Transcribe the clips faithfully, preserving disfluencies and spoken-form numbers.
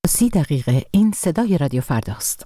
سی دقیقه این صدای رادیو فرداست.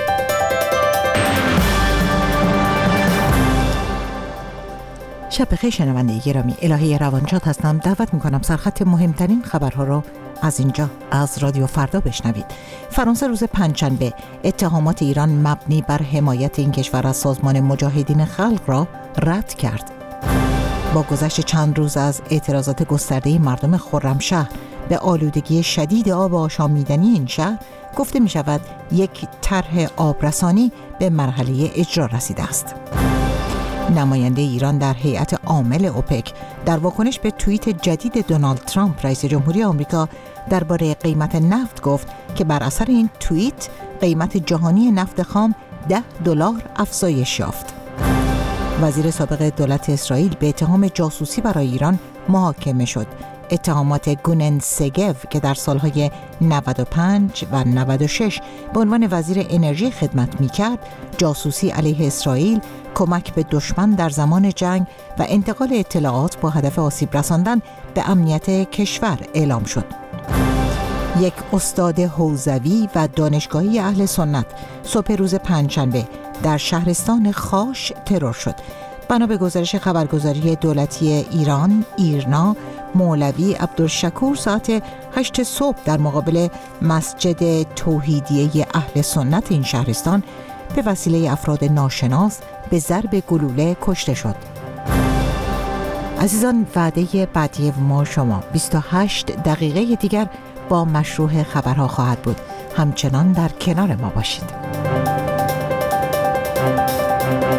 شب بخیر شنونده گرامی، الهه روانشاد هستم. دعوت میکنم سرخط مهمترین خبرها رو از اینجا از رادیو فردا بشنوید. فرانسه روز پنجشنبه اتهامات ایران مبنی بر حمایت این کشور از سازمان مجاهدین خلق را رد کرد. با گذشت چند روز از اعتراضات گسترده مردم خرمشهر به آلودگی شدید آب آشامیدنی این شهر، گفته می شود یک طرح آبرسانی به مرحله اجرا رسیده است. نماینده ایران در هیئت عامل اوپک در واکنش به توییت جدید دونالد ترامپ رئیس جمهوری آمریکا درباره قیمت نفت گفت که بر اثر این توییت قیمت جهانی نفت خام ده دلار افزایش یافت. وزیر سابق دولت اسرائیل به اتهام جاسوسی برای ایران محاکمه شد. اتهامات گونن سگو که در سالهای نود و پنج و نود و شش به عنوان وزیر انرژی خدمت می‌کرد، جاسوسی علیه اسرائیل، کمک به دشمن در زمان جنگ و انتقال اطلاعات با هدف آسیب رساندن به امنیت کشور اعلام شد. یک استاد حوزوی و دانشگاهی اهل سنت صبح روز پنجشنبه در شهرستان خاش ترور شد. بنا به گزارش خبرگزاری دولتی ایران ایرنا، مولوی عبدالشکور ساعت هشت صبح در مقابل مسجد توحیدیه اهل سنت این شهرستان به وسیله افراد ناشناس به ضرب گلوله کشته شد. عزیزان، وعده بعدی ما شما بیست و هشت دقیقه دیگر با مشروع خبرها خواهد بود. همچنان در کنار ما باشید.